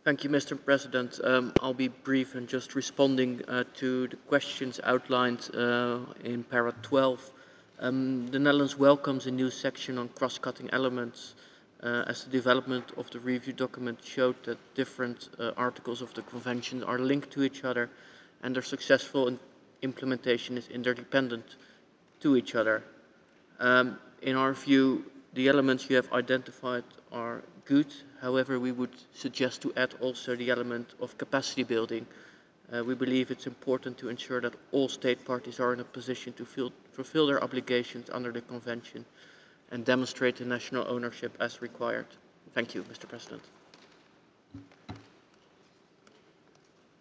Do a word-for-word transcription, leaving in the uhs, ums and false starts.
Thank you, Mister President. Um, I'll be brief and just responding uh, to the questions outlined uh, in para twelve. Um, the Netherlands welcomes a new section on cross-cutting elements uh, as the development of the review document showed that different uh, articles of the Convention are linked to each other and their successful in implementation is interdependent to each other. Um, in our view, the elements you have identified are good. However, we would suggest to add also the element of capacity building. Uh, we believe it's important to ensure that all state parties are in a position to feel, fulfill their obligations under the Convention and demonstrate the national ownership as required. Thank you, Mister President.